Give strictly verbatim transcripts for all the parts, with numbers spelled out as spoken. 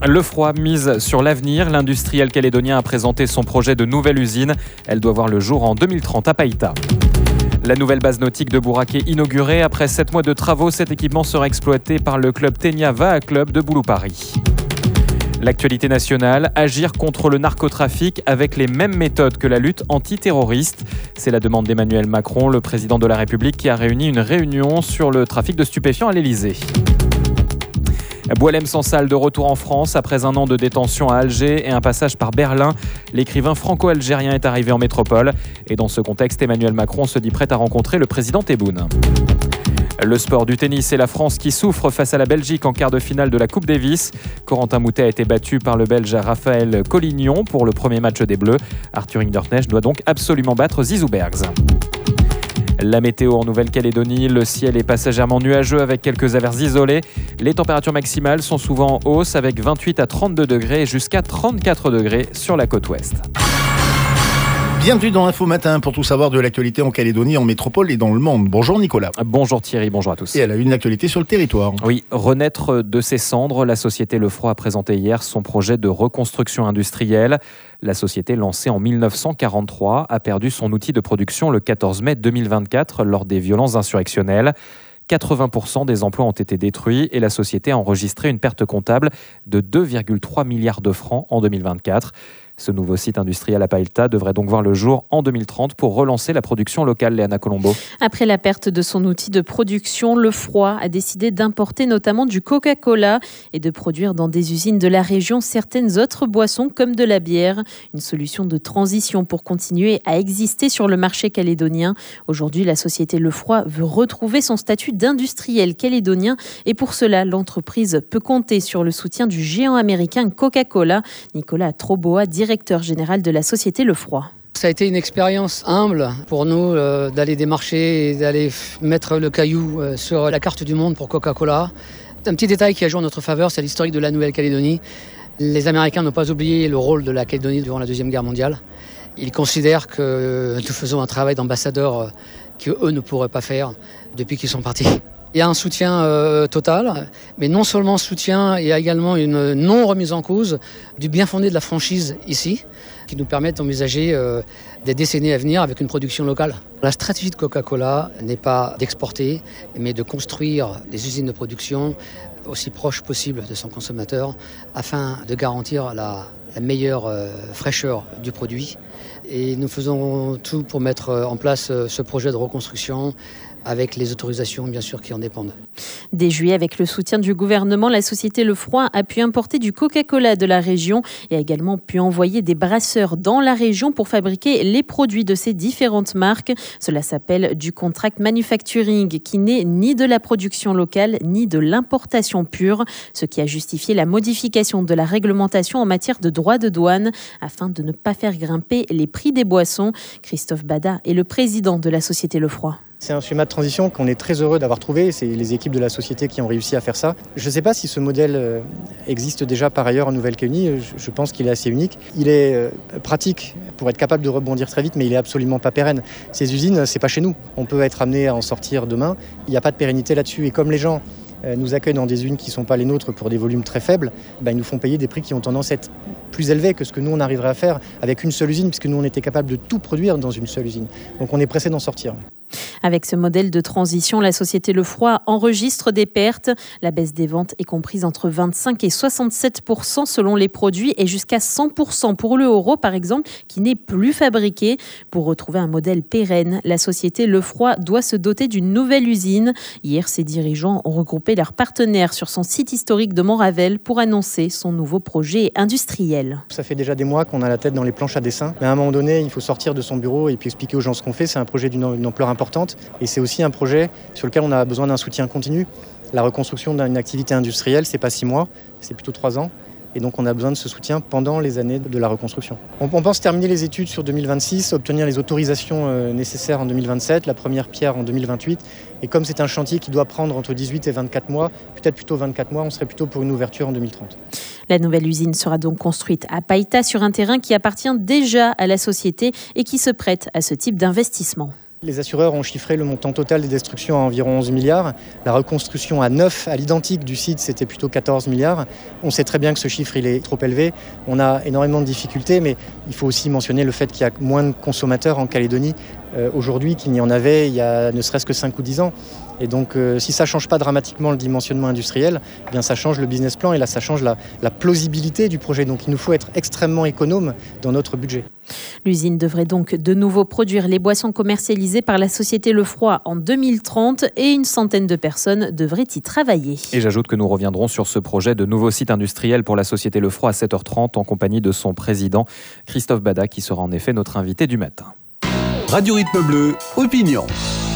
Le Froid mise sur l'avenir. L'industriel calédonien a présenté son projet de nouvelle usine. Elle doit voir le jour en deux mille trente à Païta. La nouvelle base nautique de Bourac est inaugurée. Après sept mois de travaux, cet équipement sera exploité par le club Ténia Va Club de Boulou-Paris. L'actualité nationale, agir contre le narcotrafic avec les mêmes méthodes que la lutte antiterroriste. C'est la demande d'Emmanuel Macron, le président de la République, qui a réuni une réunion sur le trafic de stupéfiants à l'Elysée. Boualem Sansal de retour en France après un an de détention à Alger et un passage par Berlin. L'écrivain franco-algérien est arrivé en métropole. Et dans ce contexte, Emmanuel Macron se dit prêt à rencontrer le président Tebboune. Le sport du tennis et la France qui souffre face à la Belgique en quart de finale de la Coupe Davis. Corentin Moutet a été battu par le Belge Raphaël Collignon pour le premier match des Bleus. Arthur Hinderknecht doit donc absolument battre Zizou Bergs. La météo en Nouvelle-Calédonie, le ciel est passagèrement nuageux avec quelques averses isolées. Les températures maximales sont souvent en hausse avec vingt-huit à trente-deux degrés et jusqu'à trente-quatre degrés sur la côte ouest. Bienvenue dans Info Matin pour tout savoir de l'actualité en Calédonie, en métropole et dans le monde. Bonjour Nicolas. Bonjour Thierry, bonjour à tous. Et elle a une actualité sur le territoire. Oui, renaître de ses cendres, la société Le Froid a présenté hier son projet de reconstruction industrielle. La société, lancée en mille neuf cent quarante-trois, a perdu son outil de production le quatorze mai deux mille vingt-quatre lors des violences insurrectionnelles. quatre-vingts pour cent des emplois ont été détruits et la société a enregistré une perte comptable de deux virgule trois milliards de francs en deux mille vingt-quatre. Ce nouveau site industriel à Païta devrait donc voir le jour en deux mille trente pour relancer la production locale, Léana Colombo. Après la perte de son outil de production, Le Froid a décidé d'importer notamment du Coca-Cola et de produire dans des usines de la région certaines autres boissons comme de la bière. Une solution de transition pour continuer à exister sur le marché calédonien. Aujourd'hui, la société Le Froid veut retrouver son statut d'industriel calédonien et pour cela, l'entreprise peut compter sur le soutien du géant américain Coca-Cola. Nicolas Troboa, directeur général de la société Le Froid. Ça a été une expérience humble pour nous euh, d'aller démarcher et d'aller f- mettre le caillou euh, sur la carte du monde pour Coca-Cola. Un petit détail qui a joué en notre faveur, c'est l'historique de la Nouvelle-Calédonie. Les Américains n'ont pas oublié le rôle de la Calédonie durant la Deuxième Guerre mondiale. Ils considèrent que nous faisons un travail d'ambassadeur euh, qu'eux ne pourraient pas faire depuis qu'ils sont partis. Il y a un soutien euh, total, mais non seulement soutien, il y a également une non-remise en cause du bien fondé de la franchise ici, qui nous permet d'envisager euh, des décennies à venir avec une production locale. La stratégie de Coca-Cola n'est pas d'exporter, mais de construire des usines de production aussi proches possible de son consommateur, afin de garantir la, la meilleure euh, fraîcheur du produit. Et nous faisons tout pour mettre en place ce projet de reconstruction, avec les autorisations bien sûr qui en dépendent. Dès juillet, avec le soutien du gouvernement, la société Le Froid a pu importer du Coca-Cola de la région et a également pu envoyer des brasseurs dans la région pour fabriquer les produits de ces différentes marques. Cela s'appelle du contract manufacturing qui n'est ni de la production locale ni de l'importation pure, ce qui a justifié la modification de la réglementation en matière de droits de douane afin de ne pas faire grimper les prix des boissons. Christophe Bada est le président de la société Le Froid. C'est un schéma de transition qu'on est très heureux d'avoir trouvé. C'est les équipes de la société qui ont réussi à faire ça. Je ne sais pas si ce modèle existe déjà par ailleurs en Nouvelle-Calédonie. Je pense qu'il est assez unique. Il est pratique pour être capable de rebondir très vite, mais il est absolument pas pérenne. Ces usines, c'est pas chez nous. On peut être amené à en sortir demain. Il n'y a pas de pérennité là-dessus. Et comme les gens nous accueillent dans des usines qui ne sont pas les nôtres pour des volumes très faibles, ben ils nous font payer des prix qui ont tendance à être plus élevés que ce que nous on arriverait à faire avec une seule usine, puisque nous on était capable de tout produire dans une seule usine. Donc on est pressé d'en sortir. Avec ce modèle de transition, la société Le Froid enregistre des pertes. La baisse des ventes est comprise entre vingt-cinq et soixante-sept pour cent selon les produits et jusqu'à cent pour cent pour le euro, par exemple, qui n'est plus fabriqué. Pour retrouver un modèle pérenne, la société Le Froid doit se doter d'une nouvelle usine. Hier, ses dirigeants ont regroupé leurs partenaires sur son site historique de Montravel pour annoncer son nouveau projet industriel. Ça fait déjà des mois qu'on a la tête dans les planches à dessin. Mais à un moment donné, il faut sortir de son bureau et puis expliquer aux gens ce qu'on fait. C'est un projet d'une ampleur importante. Et c'est aussi un projet sur lequel on a besoin d'un soutien continu. La reconstruction d'une activité industrielle, c'est pas six mois, c'est plutôt trois ans. Et donc on a besoin de ce soutien pendant les années de la reconstruction. On, on pense terminer les études sur deux mille vingt-six, obtenir les autorisations euh, nécessaires en deux mille vingt-sept, la première pierre en deux mille vingt-huit. Et comme c'est un chantier qui doit prendre entre dix-huit et vingt-quatre mois, peut-être plutôt vingt-quatre mois, on serait plutôt pour une ouverture en deux mille trente. La nouvelle usine sera donc construite à Païta sur un terrain qui appartient déjà à la société et qui se prête à ce type d'investissement. Les assureurs ont chiffré le montant total des destructions à environ onze milliards. La reconstruction à neuf, à l'identique du site, c'était plutôt quatorze milliards. On sait très bien que ce chiffre il est trop élevé. On a énormément de difficultés, mais il faut aussi mentionner le fait qu'il y a moins de consommateurs en Calédonie euh, aujourd'hui qu'il n'y en avait il y a ne serait-ce que cinq ou dix ans. Et donc, euh, si ça ne change pas dramatiquement le dimensionnement industriel, eh bien, ça change le business plan et là, ça change la, la plausibilité du projet. Donc, il nous faut être extrêmement économe dans notre budget. L'usine devrait donc de nouveau produire les boissons commercialisées par la société Lefroy en deux mille trente et une centaine de personnes devraient y travailler. Et j'ajoute que nous reviendrons sur ce projet de nouveau site industriel pour la société Lefroy à sept heures trente en compagnie de son président Christophe Bada qui sera en effet notre invité du matin. Radio Rythme Bleu, opinion.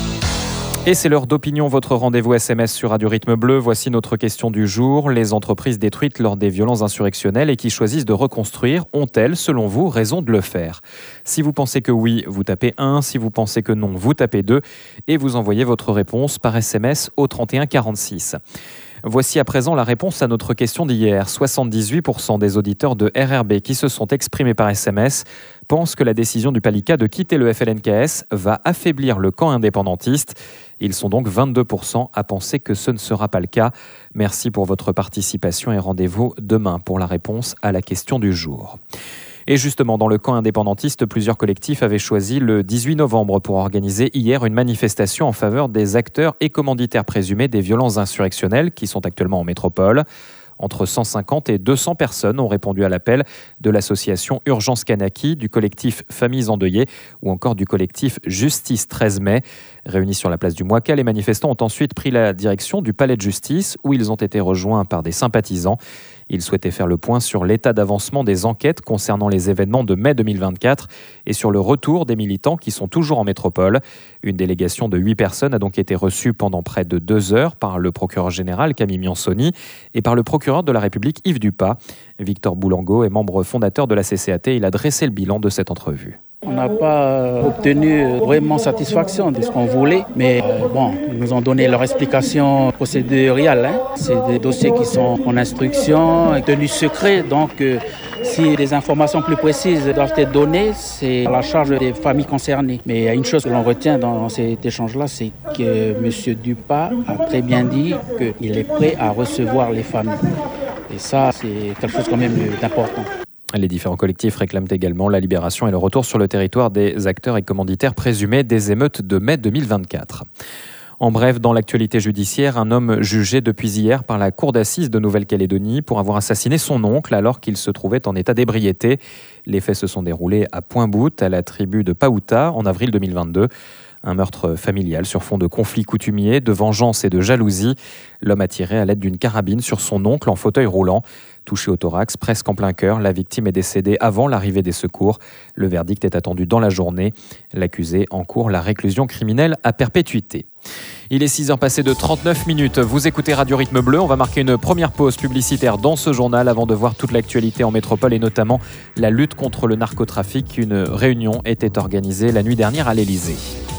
Et c'est l'heure d'opinion, votre rendez-vous S M S sur Radio Rythme Bleu. Voici notre question du jour. Les entreprises détruites lors des violences insurrectionnelles et qui choisissent de reconstruire, ont-elles, selon vous, raison de le faire ? Si vous pensez que oui, vous tapez un. Si vous pensez que non, vous tapez deux. Et vous envoyez votre réponse par S M S au trente et un quarante-six. Voici à présent la réponse à notre question d'hier. soixante-dix-huit pour cent des auditeurs de R R B qui se sont exprimés par S M S pensent que la décision du Palika de quitter le F L N K S va affaiblir le camp indépendantiste. Ils sont donc vingt-deux pour cent à penser que ce ne sera pas le cas. Merci pour votre participation et rendez-vous demain pour la réponse à la question du jour. Et justement, dans le camp indépendantiste, plusieurs collectifs avaient choisi le dix-huit novembre pour organiser hier une manifestation en faveur des acteurs et commanditaires présumés des violences insurrectionnelles qui sont actuellement en métropole. Entre cent cinquante et deux cents personnes ont répondu à l'appel de l'association Urgence Kanaki, du collectif Familles endeuillées ou encore du collectif Justice treize mai. Réunis sur la place du Moika, les manifestants ont ensuite pris la direction du palais de justice où ils ont été rejoints par des sympathisants. Ils souhaitaient faire le point sur l'état d'avancement des enquêtes concernant les événements de mai deux mille vingt-quatre et sur le retour des militants qui sont toujours en métropole. Une délégation de huit personnes a donc été reçue pendant près de deux heures par le procureur général Camille Miansoni et par le procureur de la République Yves Dupas. Victor Boulango est membre fondateur de la C C A T. Il a dressé le bilan de cette entrevue. On n'a pas obtenu vraiment satisfaction de ce qu'on voulait, mais euh, bon, ils nous ont donné leur explication procéduriale. Hein. C'est des dossiers qui sont en instruction, tenus secrets, donc euh, si des informations plus précises doivent être données, c'est à la charge des familles concernées. Mais il y a une chose que l'on retient dans cet échange-là, c'est que M. Dupas a très bien dit qu'il est prêt à recevoir les familles. Et ça, c'est quelque chose quand même d'important. Les différents collectifs réclament également la libération et le retour sur le territoire des acteurs et commanditaires présumés des émeutes de mai deux mille vingt-quatre. En bref, dans l'actualité judiciaire, un homme jugé depuis hier par la cour d'assises de Nouvelle-Calédonie pour avoir assassiné son oncle alors qu'il se trouvait en état d'ébriété. Les faits se sont déroulés à Point-Bout, à la tribu de Paouta, en avril deux mille vingt-deux. Un meurtre familial sur fond de conflits coutumiers, de vengeance et de jalousie. L'homme a tiré à l'aide d'une carabine sur son oncle en fauteuil roulant. Touché au thorax, presque en plein cœur, la victime est décédée avant l'arrivée des secours. Le verdict est attendu dans la journée. L'accusé encourt la réclusion criminelle à perpétuité. Il est six heures passées de trente-neuf minutes. Vous écoutez Radio Rythme Bleu. On va marquer une première pause publicitaire dans ce journal avant de voir toute l'actualité en métropole et notamment la lutte contre le narcotrafic. Une réunion était organisée la nuit dernière à l'Élysée.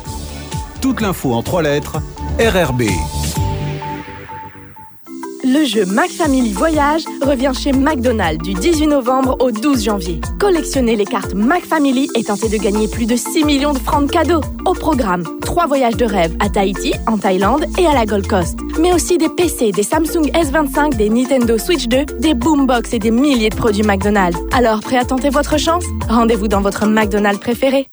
Toute l'info en trois lettres, R R B. Le jeu MacFamily Voyage revient chez McDonald's du dix-huit novembre au douze janvier. Collectionnez les cartes MacFamily et tentez de gagner plus de six millions de francs de cadeaux. Au programme, trois voyages de rêve à Tahiti, en Thaïlande et à la Gold Coast. Mais aussi des P C, des Samsung S vingt-cinq, des Nintendo Switch deux, des Boombox et des milliers de produits McDonald's. Alors, prêt à tenter votre chance ? Rendez-vous dans votre McDonald's préféré.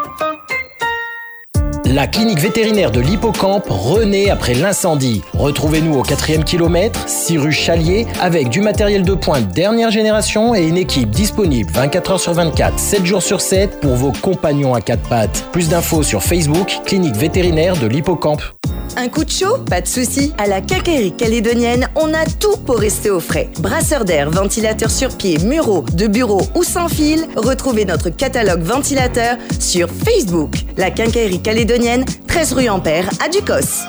La clinique vétérinaire de l'Hippocampe renaît après l'incendie. Retrouvez-nous au quatrième kilomètre, six rue Chalier, avec du matériel de pointe dernière génération et une équipe disponible vingt-quatre heures sur vingt-quatre, sept jours sur sept pour vos compagnons à quatre pattes. Plus d'infos sur Facebook, clinique vétérinaire de l'Hippocampe. Un coup de chaud? Pas de souci. À la Quincaillerie Calédonienne, on a tout pour rester au frais. Brasseur d'air, ventilateur sur pied, muraux, de bureau ou sans fil. Retrouvez notre catalogue ventilateur sur Facebook. La Quincaillerie Calédonienne, treize rue Ampère, à Ducos.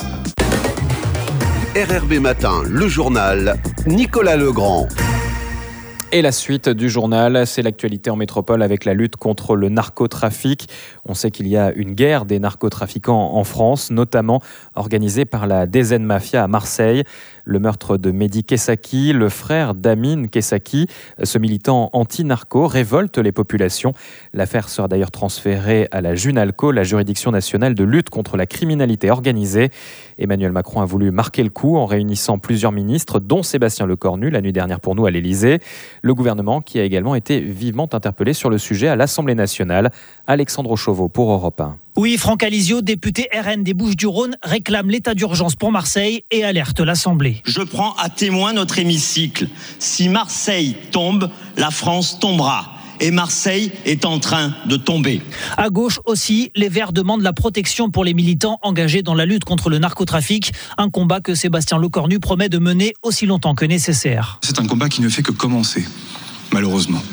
R R B Matin, le journal, Nicolas Legrand. Et la suite du journal, c'est l'actualité en métropole avec la lutte contre le narcotrafic. On sait qu'il y a une guerre des narcotrafiquants en France, notamment organisée par la D Z Mafia à Marseille. Le meurtre de Mehdi Kessaki, le frère d'Amin Kessaki, ce militant anti-narco, révolte les populations. L'affaire sera d'ailleurs transférée à la Junalco, la juridiction nationale de lutte contre la criminalité organisée. Emmanuel Macron a voulu marquer le coup en réunissant plusieurs ministres, dont Sébastien Lecornu, la nuit dernière pour nous à l'Élysée. Le gouvernement qui a également été vivement interpellé sur le sujet à l'Assemblée nationale. Alexandre Chauveau pour Europe un. Oui, Franck Alizio, député R N des Bouches-du-Rhône, réclame l'état d'urgence pour Marseille et alerte l'Assemblée. Je prends à témoin notre hémicycle. Si Marseille tombe, la France tombera. Et Marseille est en train de tomber. À gauche aussi, les Verts demandent la protection pour les militants engagés dans la lutte contre le narcotrafic. Un combat que Sébastien Lecornu promet de mener aussi longtemps que nécessaire. C'est un combat qui ne fait que commencer, malheureusement.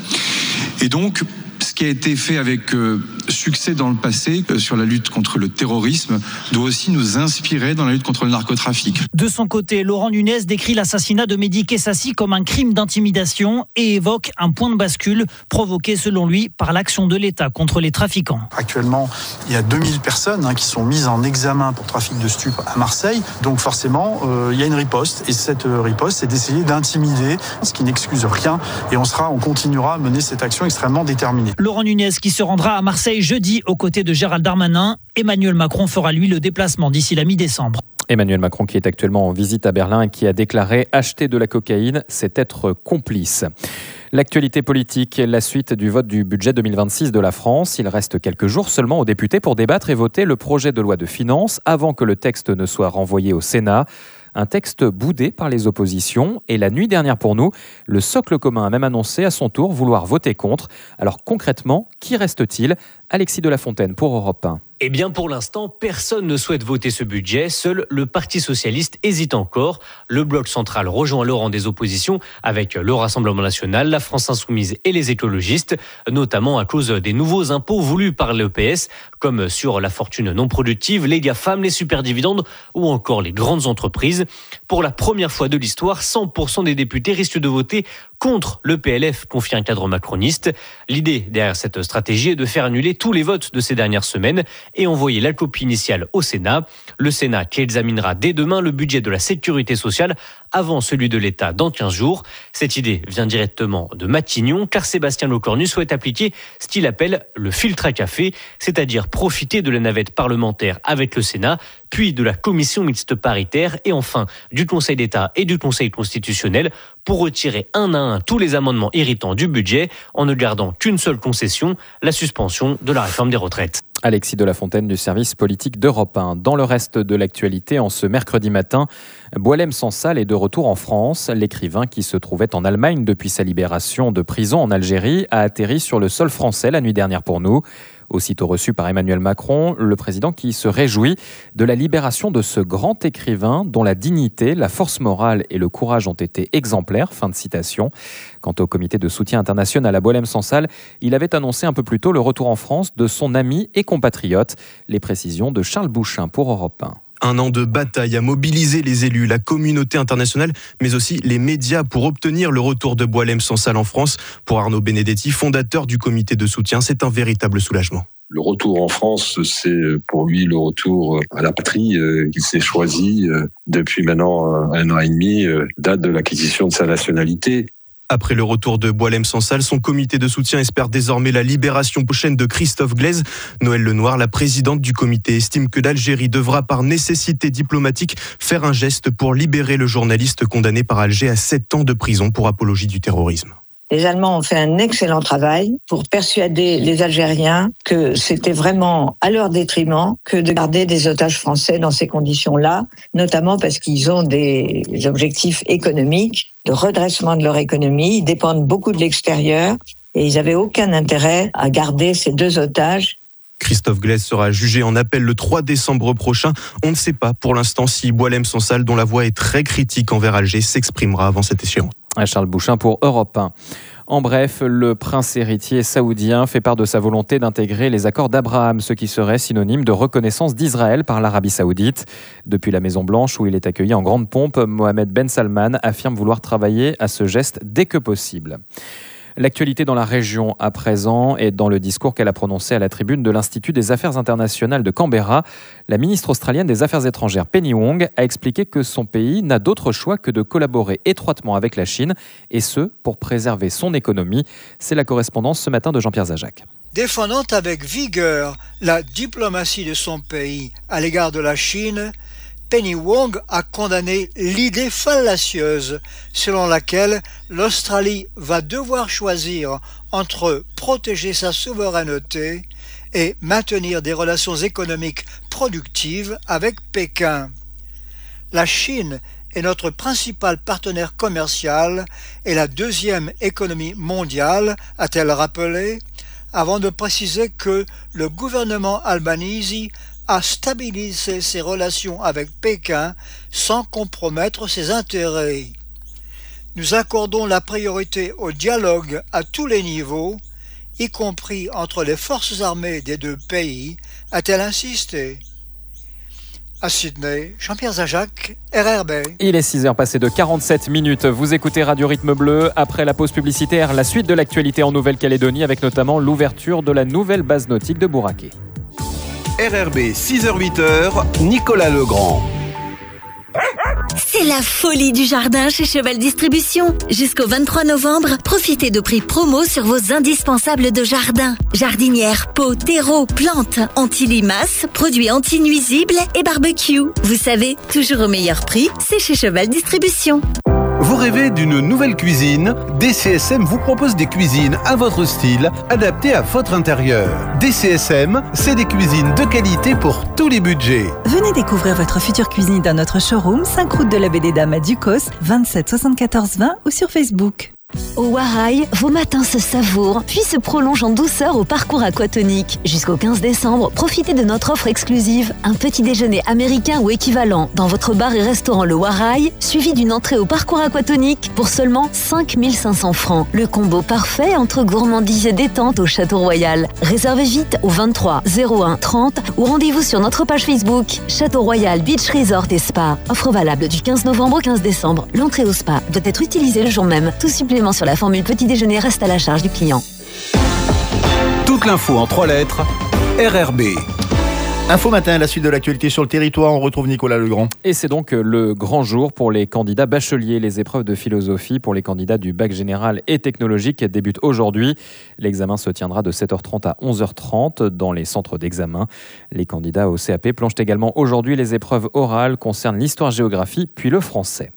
Et donc, ce qui a été fait avec euh, succès dans le passé euh, sur la lutte contre le terrorisme doit aussi nous inspirer dans la lutte contre le narcotrafic. De son côté, Laurent Nunez décrit l'assassinat de Mehdi Kessasi comme un crime d'intimidation et évoque un point de bascule provoqué selon lui par l'action de l'État contre les trafiquants. Actuellement, il y a deux mille personnes hein, qui sont mises en examen pour trafic de stupes à Marseille. Donc forcément, euh, il y a une riposte et cette euh, riposte, c'est d'essayer d'intimider, ce qui n'excuse rien. Et on sera, on continuera à mener cette action extrêmement déterminée. Laurent Nunez qui se rendra à Marseille jeudi aux côtés de Gérald Darmanin. Emmanuel Macron fera lui le déplacement d'ici la mi-décembre. Emmanuel Macron qui est actuellement en visite à Berlin et qui a déclaré « Acheter de la cocaïne, c'est être complice ». L'actualité politique, la suite du vote du budget deux mille vingt-six de la France. Il reste quelques jours seulement aux députés pour débattre et voter le projet de loi de finances avant que le texte ne soit renvoyé au Sénat. Un texte boudé par les oppositions. Et la nuit dernière pour nous, le socle commun a même annoncé à son tour vouloir voter contre. Alors concrètement, qui reste-t-il ? Alexis de la Fontaine pour Europe un. Eh bien, pour l'instant, personne ne souhaite voter ce budget. Seul le Parti socialiste hésite encore. Le bloc central rejoint le rang des oppositions avec le Rassemblement national, la France insoumise et les écologistes, notamment à cause des nouveaux impôts voulus par l'E P S, comme sur la fortune non productive, les GAFAM, les superdividendes ou encore les grandes entreprises. Pour la première fois de l'histoire, cent pour cent des députés risquent de voter contre le P L F, confie un cadre macroniste. L'idée derrière cette stratégie est de faire annuler tous les votes de ces dernières semaines et envoyer la copie initiale au Sénat. Le Sénat qui examinera dès demain le budget de la sécurité sociale avant celui de l'État dans quinze jours. Cette idée vient directement de Matignon, car Sébastien Lecornu souhaite appliquer ce qu'il appelle le filtre à café, c'est-à-dire profiter de la navette parlementaire avec le Sénat, puis de la commission mixte paritaire et enfin du Conseil d'État et du Conseil constitutionnel pour retirer un à un tous les amendements irritants du budget en ne gardant qu'une seule concession, la suspension de la réforme des retraites. Alexis de la Fontaine du service politique d'Europe un. Dans le reste de l'actualité, en ce mercredi matin, Boualem Sansal est de retour en France. L'écrivain qui se trouvait en Allemagne depuis sa libération de prison en Algérie a atterri sur le sol français la nuit dernière pour nous. Aussitôt reçu par Emmanuel Macron, le président qui se réjouit de la libération de ce grand écrivain dont la dignité, la force morale et le courage ont été exemplaires. Fin de citation. Quant au comité de soutien international à Boualem Sansal, il avait annoncé un peu plus tôt le retour en France de son ami et compatriote. Les précisions de Charles Bouchin pour Europe un. Un an de bataille à mobiliser les élus, la communauté internationale, mais aussi les médias pour obtenir le retour de Boualem Sansal en France. Pour Arnaud Benedetti, fondateur du comité de soutien, c'est un véritable soulagement. Le retour en France, c'est pour lui le retour à la patrie qu'il s'est choisi depuis maintenant un an et demi, date de l'acquisition de sa nationalité. Après le retour de Boualem Sansal, son comité de soutien espère désormais la libération prochaine de Christophe Glaise. Noël Lenoir, la présidente du comité, estime que l'Algérie devra par nécessité diplomatique faire un geste pour libérer le journaliste condamné par Alger à sept ans de prison pour apologie du terrorisme. Les Allemands ont fait un excellent travail pour persuader les Algériens que c'était vraiment à leur détriment que de garder des otages français dans ces conditions-là, notamment parce qu'ils ont des objectifs économiques, de redressement de leur économie, ils dépendent beaucoup de l'extérieur et ils n'avaient aucun intérêt à garder ces deux otages. Christophe Glaise sera jugé en appel le trois décembre prochain. On ne sait pas pour l'instant si Boualem Sansal, dont la voix est très critique envers Alger, s'exprimera avant cette échéance. Charles Bouchin pour Europe un. En bref, le prince héritier saoudien fait part de sa volonté d'intégrer les accords d'Abraham, ce qui serait synonyme de reconnaissance d'Israël par l'Arabie saoudite. Depuis la Maison-Blanche, où il est accueilli en grande pompe, Mohamed Ben Salman affirme vouloir travailler à ce geste dès que possible. L'actualité dans la région à présent et dans le discours qu'elle a prononcé à la tribune de l'Institut des Affaires internationales de Canberra, la ministre australienne des Affaires étrangères Penny Wong a expliqué que son pays n'a d'autre choix que de collaborer étroitement avec la Chine et ce, pour préserver son économie. C'est la correspondance ce matin de Jean-Pierre Zajac. Défendant avec vigueur la diplomatie de son pays à l'égard de la Chine, Penny Wong a condamné l'idée fallacieuse selon laquelle l'Australie va devoir choisir entre protéger sa souveraineté et maintenir des relations économiques productives avec Pékin. La Chine est notre principal partenaire commercial et la deuxième économie mondiale, a-t-elle rappelé, avant de préciser que le gouvernement Albanese a stabilisé ses relations avec Pékin sans compromettre ses intérêts. Nous accordons la priorité au dialogue à tous les niveaux, y compris entre les forces armées des deux pays, a-t-elle insisté. À Sydney, Jean-Pierre Zajac, R R B. Il est six heures passées de quarante-sept minutes. Vous écoutez Radio Rythme Bleu. Après la pause publicitaire, la suite de l'actualité en Nouvelle-Calédonie avec notamment l'ouverture de la nouvelle base nautique de Bouraké. R R B, six heures huit heures, Nicolas Legrand. C'est la folie du jardin chez Cheval Distribution. Jusqu'au vingt-trois novembre, profitez de prix promo sur vos indispensables de jardin. Jardinières, pots, terreaux, plantes, anti-limaces, produits anti-nuisibles et barbecue. Vous savez, toujours au meilleur prix, c'est chez Cheval Distribution. Vous rêvez d'une nouvelle cuisine? D C S M vous propose des cuisines à votre style, adaptées à votre intérieur. D C S M, c'est des cuisines de qualité pour tous les budgets. Venez découvrir votre future cuisine dans notre showroom, cinq route de la Baie des Dames à Ducos, vingt-sept soixante-quatorze vingt ou sur Facebook. Au Waraï, vos matins se savourent, puis se prolongent en douceur au parcours aquatonique. Jusqu'au quinze décembre, profitez de notre offre exclusive. Un petit déjeuner américain ou équivalent dans votre bar et restaurant Le Waraï, suivi d'une entrée au parcours aquatonique pour seulement cinq mille cinq cents francs. Le combo parfait entre gourmandise et détente au Château Royal. Réservez vite au vingt-trois zéro un trente ou rendez-vous sur notre page Facebook. Château Royal Beach Resort et Spa. Offre valable du quinze novembre au quinze décembre. L'entrée au spa doit être utilisée le jour même. Tout supplément sur la formule petit déjeuner reste à la charge du client. Toute l'info en trois lettres, R R B. Info matin, la suite de l'actualité sur le territoire, on retrouve Nicolas Legrand. Et c'est donc le grand jour pour les candidats bacheliers. Les épreuves de philosophie pour les candidats du bac général et technologique débutent aujourd'hui. L'examen se tiendra de sept heures trente à onze heures trente dans les centres d'examen. Les candidats au C A P plongent également aujourd'hui. Les épreuves orales concernent l'histoire-géographie puis le français.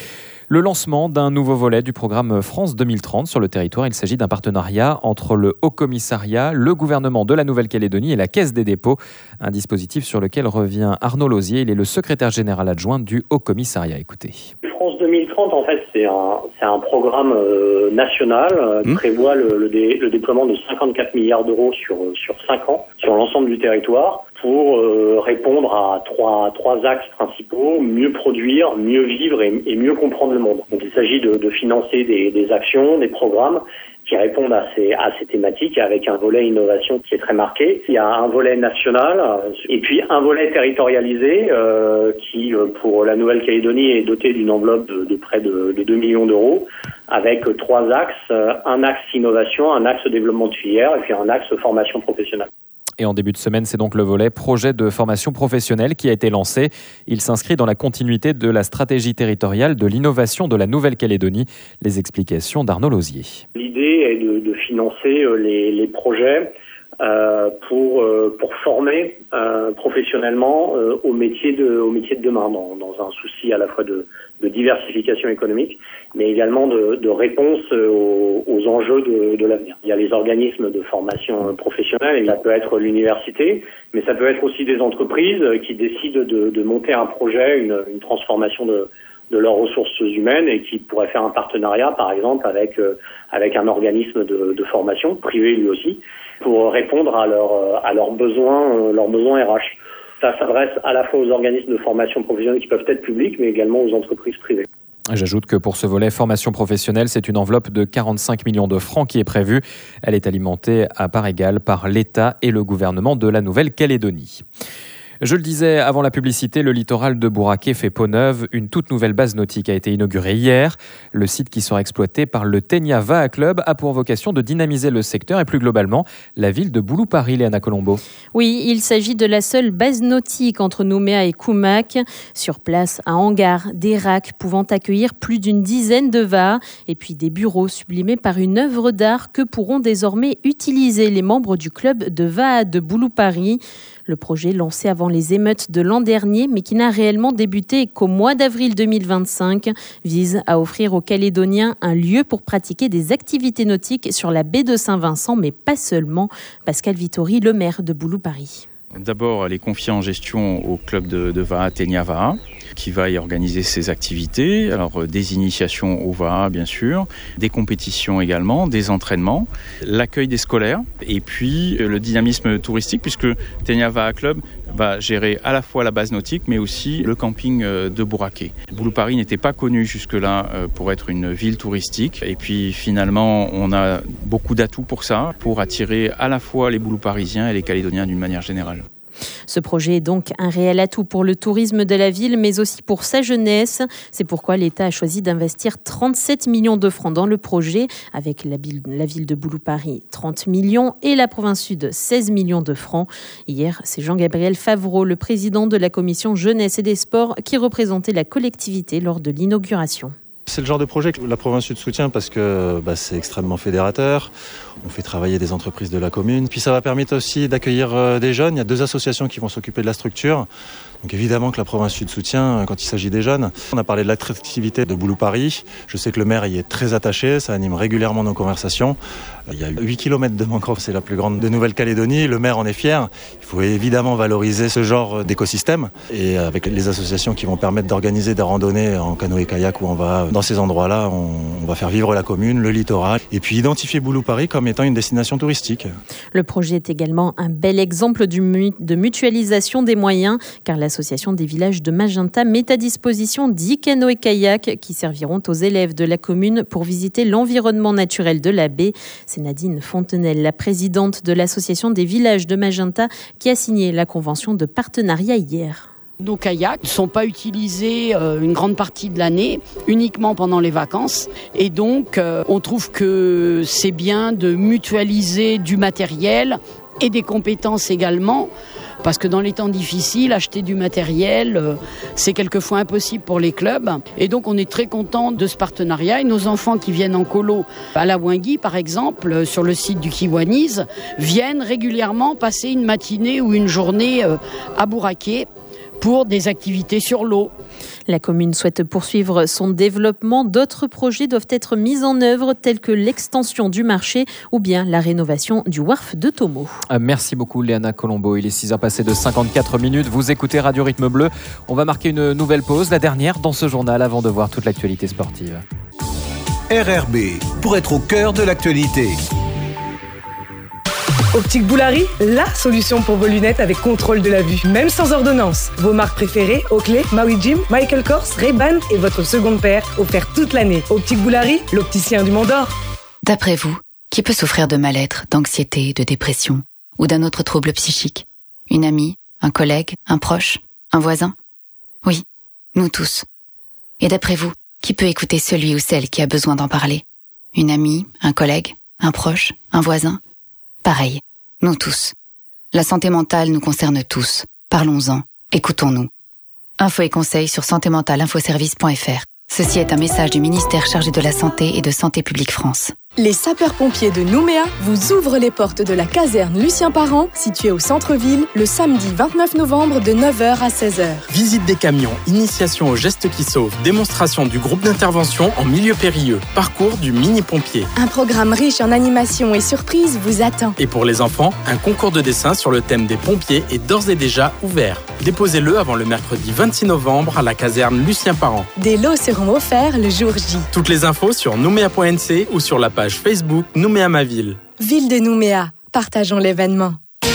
Le lancement d'un nouveau volet du programme France deux mille trente sur le territoire. Il s'agit d'un partenariat entre le Haut-Commissariat, le gouvernement de la Nouvelle-Calédonie et la Caisse des dépôts. Un dispositif sur lequel revient Arnaud Lausier. Il est le secrétaire général adjoint du Haut-Commissariat. Écoutez. France deux mille trente, en fait, c'est un, c'est un programme euh, national euh, qui mmh. prévoit le, le, dé, le déploiement de cinquante-quatre milliards d'euros sur, sur cinq ans sur l'ensemble du territoire pour euh, répondre à trois, trois axes principaux: mieux produire, mieux vivre et, et mieux comprendre le monde. Donc il s'agit de, de financer des, des actions, des programmes qui répondent à ces, à ces thématiques avec un volet innovation qui est très marqué. Il y a un volet national et puis un volet territorialisé euh, qui, pour la Nouvelle-Calédonie, est doté d'une enveloppe de, de près de, de deux millions d'euros avec trois axes, un axe innovation, un axe développement de filière et puis un axe formation professionnelle. Et en début de semaine, c'est donc le volet projet de formation professionnelle qui a été lancé. Il s'inscrit dans la continuité de la stratégie territoriale de l'innovation de la Nouvelle-Calédonie. Les explications d'Arnaud Lausier. L'idée est de, de financer les, les projets euh, pour, euh, pour former euh, professionnellement euh, au métier de, au métier de demain, dans, dans un souci à la fois de, de diversification économique, mais également de, de réponse aux, aux enjeux de, de l'avenir. Il y a les organismes de formation professionnelle, et ça peut être l'université, mais ça peut être aussi des entreprises qui décident de, de monter un projet, une, une transformation de, de leurs ressources humaines et qui pourraient faire un partenariat, par exemple, avec, euh, avec un organisme de, de formation, privé lui aussi, pour répondre à, leur, à leurs besoins, leurs besoins R H. Ça s'adresse à la fois aux organismes de formation professionnelle qui peuvent être publics, mais également aux entreprises privées. J'ajoute que pour ce volet formation professionnelle, c'est une enveloppe de quarante-cinq millions de francs qui est prévue. Elle est alimentée à part égale par l'État et le gouvernement de la Nouvelle-Calédonie. Je le disais avant la publicité, le littoral de Bouraké fait peau neuve. Une toute nouvelle base nautique a été inaugurée hier. Le site qui sera exploité par le Tegna Vaha Club a pour vocation de dynamiser le secteur et plus globalement la ville de Boulou-Paris, Léana Colombo. Oui, il s'agit de la seule base nautique entre Nouméa et Koumak. Sur place, un hangar, des racks pouvant accueillir plus d'une dizaine de Vaha et puis des bureaux sublimés par une œuvre d'art que pourront désormais utiliser les membres du club de Vaha de Boulou-Paris. Le projet lancé avant les émeutes de l'an dernier, mais qui n'a réellement débuté qu'au mois d'avril deux mille vingt-cinq, vise à offrir aux Calédoniens un lieu pour pratiquer des activités nautiques sur la baie de Saint-Vincent, mais pas seulement. Pascal Vittori, le maire de Boulou-Paris. D'abord, elle est confiée en gestion au club de, de Vaha, Tegna Vaha, qui va y organiser ses activités. Alors, des initiations au Vaha, bien sûr, des compétitions également, des entraînements, l'accueil des scolaires, et puis le dynamisme touristique, puisque Tegna Vaha Club va gérer à la fois la base nautique, mais aussi le camping de Bouraké. Boulou-Paris n'était pas connu jusque-là pour être une ville touristique, et puis finalement, on a beaucoup d'atouts pour ça, pour attirer à la fois les Boulou-Parisiens et les Calédoniens d'une manière générale. Ce projet est donc un réel atout pour le tourisme de la ville, mais aussi pour sa jeunesse. C'est pourquoi l'État a choisi d'investir trente-sept millions de francs dans le projet, avec la ville, la ville de Boulou-Paris trente millions et la province sud seize millions de francs. Hier, c'est Jean-Gabriel Favreau, le président de la commission jeunesse et des sports, qui représentait la collectivité lors de l'inauguration. C'est le genre de projet que la province sud soutient parce que bah, c'est extrêmement fédérateur. On fait travailler des entreprises de la commune. Puis ça va permettre aussi d'accueillir euh, des jeunes. Il y a deux associations qui vont s'occuper de la structure. Donc évidemment que la province sud soutient quand il s'agit des jeunes. On a parlé de l'attractivité de Boulou-Paris. Je sais que le maire y est très attaché. Ça anime régulièrement nos conversations. Il y a huit kilomètres de mangrove, c'est la plus grande de Nouvelle-Calédonie. Le maire en est fier. Il faut évidemment valoriser ce genre d'écosystème. Et avec les associations qui vont permettre d'organiser des randonnées en canoë-kayak où on va, dans ces endroits-là, on, on va faire vivre la commune, le littoral. Et puis identifier Boulou-Paris comme étant une destination touristique. Le projet est également un bel exemple de mutualisation des moyens, car l'association des villages de Magenta met à disposition dix canoës-kayak qui serviront aux élèves de la commune pour visiter l'environnement naturel de la baie. C'est Nadine Fontenelle, la présidente de l'association des villages de Magenta, qui a signé la convention de partenariat hier. Nos kayaks ne sont pas utilisés euh, une grande partie de l'année, uniquement pendant les vacances. Et donc, euh, on trouve que c'est bien de mutualiser du matériel et des compétences également. Parce que dans les temps difficiles, acheter du matériel, euh, c'est quelquefois impossible pour les clubs. Et donc, on est très content de ce partenariat. Et nos enfants qui viennent en colo à la Wingui, par exemple, euh, sur le site du Kiwaniz, viennent régulièrement passer une matinée ou une journée euh, à Bouraké pour des activités sur l'eau. La commune souhaite poursuivre son développement. D'autres projets doivent être mis en œuvre, tels que l'extension du marché ou bien la rénovation du wharf de Tomo. Merci beaucoup Léana Colombo. Il est six heures passées de cinquante-quatre minutes. Vous écoutez Radio Rythme Bleu. On va marquer une nouvelle pause, la dernière dans ce journal avant de voir toute l'actualité sportive. R R B, pour être au cœur de l'actualité. Optique Boulari, la solution pour vos lunettes avec contrôle de la vue, même sans ordonnance. Vos marques préférées, Oakley, Maui Jim, Michael Kors, Ray-Ban et votre seconde paire offerte toute l'année. Optique Boulari, l'opticien du Mont d'Or. D'après vous, qui peut souffrir de mal-être, d'anxiété, de dépression ou d'un autre trouble psychique? Une amie, un collègue, un proche, un voisin? Oui, nous tous. Et d'après vous, qui peut écouter celui ou celle qui a besoin d'en parler? Une amie, un collègue, un proche, un voisin? Pareil, nous tous. La santé mentale nous concerne tous. Parlons-en, écoutons-nous. Infos et conseils sur santé mentale infoservice point f r. Ceci est un message du ministère chargé de la Santé et de Santé publique France. Les sapeurs-pompiers de Nouméa vous ouvrent les portes de la caserne Lucien Parent, située au centre-ville, le samedi vingt-neuf novembre de neuf heures à seize heures. Visite des camions, initiation aux gestes qui sauvent, démonstration du groupe d'intervention en milieu périlleux, parcours du mini-pompier. Un programme riche en animations et surprises vous attend. Et pour les enfants, un concours de dessin sur le thème des pompiers est d'ores et déjà ouvert. Déposez-le avant le mercredi vingt-six novembre à la caserne Lucien Parent. Des lots seront offerts le jour J. Toutes les infos sur nouméa point n c ou sur la page Facebook Nouméa ma ville. Ville de Nouméa, partageons l'événement.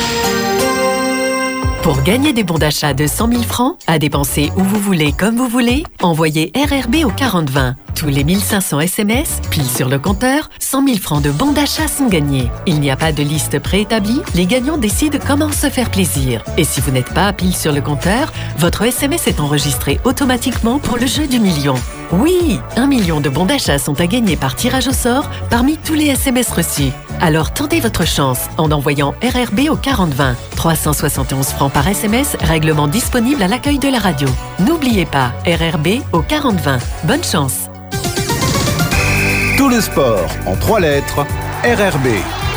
Pour gagner des bons d'achat de cent mille francs, à dépenser où vous voulez, comme vous voulez, envoyez R R B au quarante vingt. Tous les mille cinq cents S M S, pile sur le compteur, cent mille francs de bons d'achat sont gagnés. Il n'y a pas de liste préétablie, les gagnants décident comment se faire plaisir. Et si vous n'êtes pas pile sur le compteur, votre S M S est enregistré automatiquement pour le jeu du million. Oui, un million de bons d'achat sont à gagner par tirage au sort parmi tous les S M S reçus. Alors tentez votre chance en envoyant R R B au quarante vingt. trois cent soixante et onze francs par S M S, règlement disponible à l'accueil de la radio. N'oubliez pas, R R B au quarante vingt. Bonne chance. Tout le sport en trois lettres, R R B.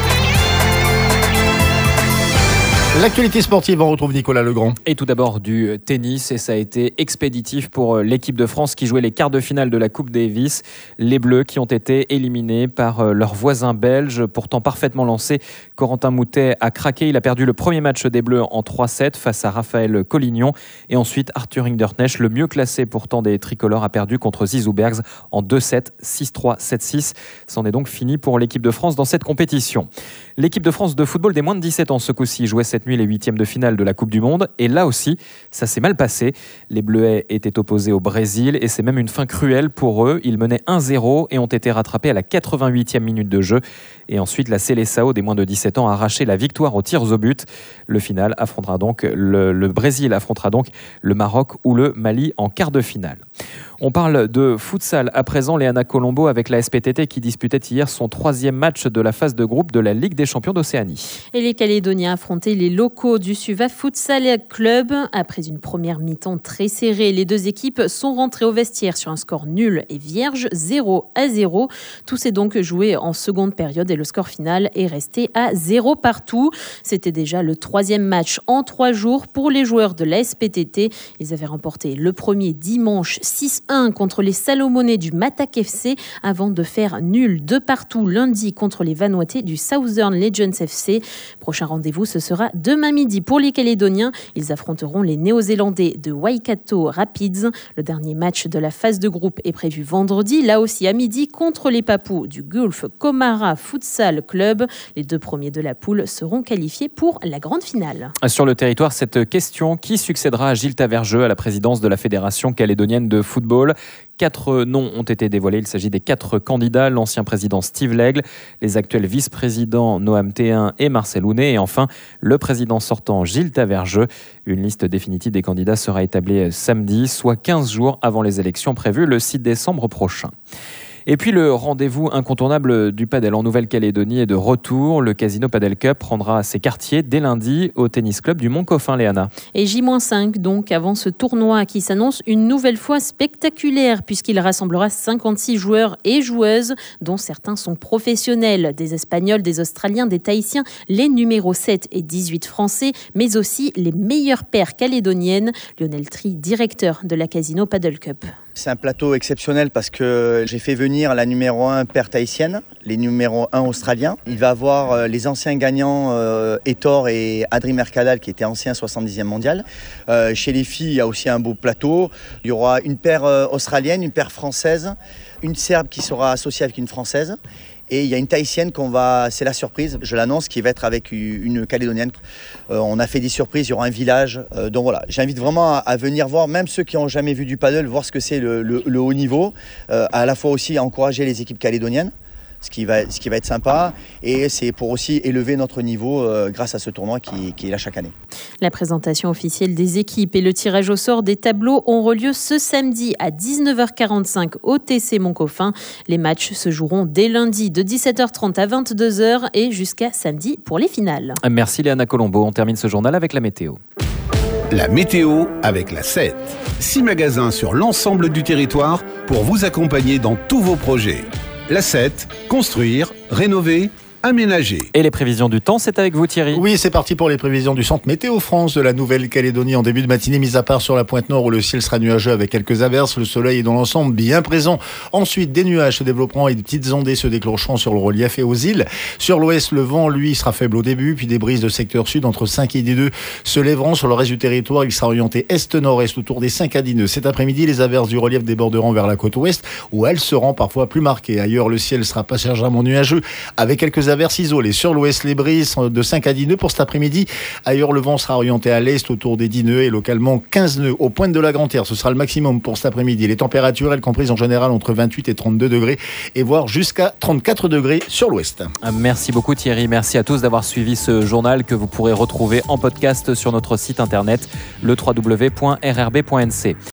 L'actualité sportive, on retrouve Nicolas Legrand. Et tout d'abord du tennis, et ça a été expéditif pour l'équipe de France qui jouait les quarts de finale de la Coupe Davis. Les Bleus qui ont été éliminés par leurs voisins belges, pourtant parfaitement lancés. Corentin Moutet a craqué, il a perdu le premier match des Bleus en trois sept face à Raphaël Collignon. Et ensuite, Arthur Hinderknecht, le mieux classé pourtant des tricolores, a perdu contre Zizou Bergs en deux sept, six trois, sept six. C'en est donc fini pour l'équipe de France dans cette compétition. L'équipe de France de football des moins de dix-sept ans ce coup-ci jouait cette nuit les huitièmes de finale de la Coupe du Monde. Et là aussi, ça s'est mal passé. Les Bleuets étaient opposés au Brésil et c'est même une fin cruelle pour eux. Ils menaient un zéro et ont été rattrapés à la quatre-vingt-huitième minute de jeu. Et ensuite, la Seleção des moins de dix-sept ans a arraché la victoire aux tirs au but. Le final affrontera donc le, le Brésil affrontera donc le Maroc ou le Mali en quart de finale. On parle de futsal à présent. Léana Colombo avec la S P T T qui disputait hier son troisième match de la phase de groupe de la Ligue des champions d'Océanie. Et les Calédoniens affrontaient les locaux du Suva Futsal Club. Après une première mi-temps très serrée, les deux équipes sont rentrées au vestiaire sur un score nul et vierge, zéro à zéro. Tout s'est donc joué en seconde période et le score final est resté à zéro partout. C'était déjà le troisième match en trois jours pour les joueurs de la S P T T. Ils avaient remporté le premier dimanche six un contre les Salomonais du Matak F C avant de faire nul de partout lundi contre les Vanuatais du Southern Legends F C. Prochain rendez-vous, ce sera demain midi pour les Calédoniens. Ils affronteront les Néo-Zélandais de Waikato Rapids. Le dernier match de la phase de groupe est prévu vendredi, là aussi à midi, contre les Papous du Gulf Comara Futsal Club. Les deux premiers de la poule seront qualifiés pour la grande finale. Sur le territoire, cette question: qui succédera à Gilles Tavergeux à la présidence de la Fédération calédonienne de football? Quatre noms ont été dévoilés. Il s'agit des quatre candidats: l'ancien président Steve Lègle, les actuels vice-présidents Noam Théin et Marcel Hounet, et enfin le président sortant Gilles Tavergeux. Une liste définitive des candidats sera établie samedi, soit quinze jours avant les élections prévues le six décembre prochain. Et puis le rendez-vous incontournable du padel en Nouvelle-Calédonie est de retour. Le Casino Padel Cup prendra ses quartiers dès lundi au tennis club du Mont-Coffin, Léana. Et J cinq donc avant ce tournoi qui s'annonce une nouvelle fois spectaculaire puisqu'il rassemblera cinquante-six joueurs et joueuses dont certains sont professionnels, des Espagnols, des Australiens, des Tahitiens, les numéros sept et dix-huit français, mais aussi les meilleures paires calédoniennes. Lionel Tri, directeur de la Casino Padel Cup. C'est un plateau exceptionnel parce que j'ai fait venir la numéro un paire tahitienne, les numéros un australiens. Il va avoir les anciens gagnants euh, Etor et Adri Mercadal qui étaient anciens soixante-dixième mondial. Euh, chez les filles, il y a aussi un beau plateau. Il y aura une paire euh, australienne, une paire française, une Serbe qui sera associée avec une Française. Et il y a une Tahitienne qu'on va, c'est la surprise, je l'annonce, qui va être avec une Calédonienne. Euh, on a fait des surprises, il y aura un village. Euh, donc voilà, j'invite vraiment à, à venir voir, même ceux qui n'ont jamais vu du paddle, voir ce que c'est le, le, le haut niveau. Euh, à la fois aussi à encourager les équipes calédoniennes, ce qui va, ce qui va être sympa. Et c'est pour aussi élever notre niveau euh, grâce à ce tournoi qui, qui est là chaque année. La présentation officielle des équipes et le tirage au sort des tableaux auront lieu ce samedi à dix-neuf heures quarante-cinq au T C Mont-Coffin. Les matchs se joueront dès lundi de dix-sept heures trente à vingt-deux heures et jusqu'à samedi pour les finales. Merci Léana Colombo. On termine ce journal avec la météo. La météo avec la sept. Six magasins sur l'ensemble du territoire pour vous accompagner dans tous vos projets. La sept, construire, rénover, aménager. Et les prévisions du temps, c'est avec vous Thierry. Oui, c'est parti pour les prévisions du centre Météo France de la Nouvelle-Calédonie en début de matinée, mis à part sur la pointe nord où le ciel sera nuageux avec quelques averses. Le soleil est dans l'ensemble bien présent. Ensuite, des nuages se développeront et des petites ondées se déclencheront sur le relief et aux îles. Sur l'ouest, le vent, lui, sera faible au début, puis des brises de secteur sud entre cinq et dix nœuds se lèveront. Sur le reste du territoire, il sera orienté est-nord-est autour des cinq à dix nœuds. Cet après-midi, les averses du relief déborderont vers la côte ouest où elles seront parfois plus marquées. Ailleurs, le ciel sera passagèrement nuageux avec quelques averses averses isolées. Sur l'ouest, les brises de cinq à dix nœuds pour cet après-midi. Ailleurs, le vent sera orienté à l'est autour des dix nœuds et localement quinze nœuds. Aux pointes de la Grande-Terre, ce sera le maximum pour cet après-midi. Les températures, elles comprises en général entre vingt-huit et trente-deux degrés et voire jusqu'à trente-quatre degrés sur l'ouest. Merci beaucoup Thierry. Merci à tous d'avoir suivi ce journal que vous pourrez retrouver en podcast sur notre site internet le w w w point r r b point n c.